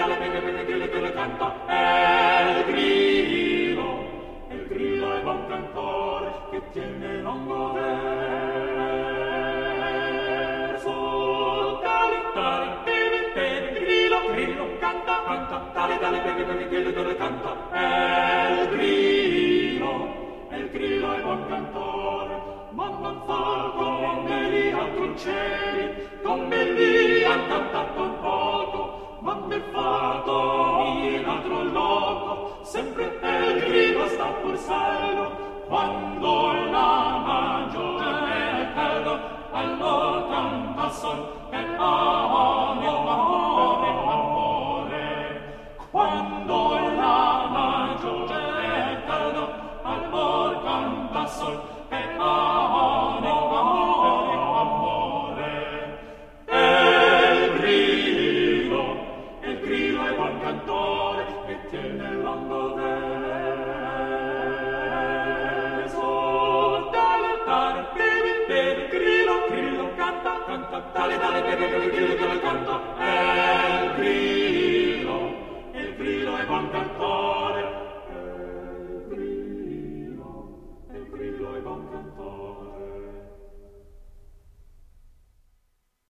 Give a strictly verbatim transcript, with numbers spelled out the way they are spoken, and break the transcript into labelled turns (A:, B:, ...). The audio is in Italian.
A: dale, beve, beve, grillo che le canta, è il grillo, e il grillo è buon cantore che tiene lungo verso. Dale, dale, beve, beve, grillo, grillo, canta, canta, dale, dale, beve, beve, grillo che le canta, è il grillo, e il grillo è buon cantore, ma non fa come gli altri uccelli, come gli han cantato un poco, ma ne fatto in altro loco, sempre il grillo sta pur saldo, quando la magione è caldo, allora canta sol e amore, amore, amore. Quando la magione è caldo, allora canta sol e amore, amore, amore. E il grillo, e il grillo è buon cantore che tiene lungo verso. Dale, dale, bevi, bevi, grillo, grillo, canta, canta, dale, dale, bevi, bevi, grillo che le canta. E il grillo, e il grillo è buon cantore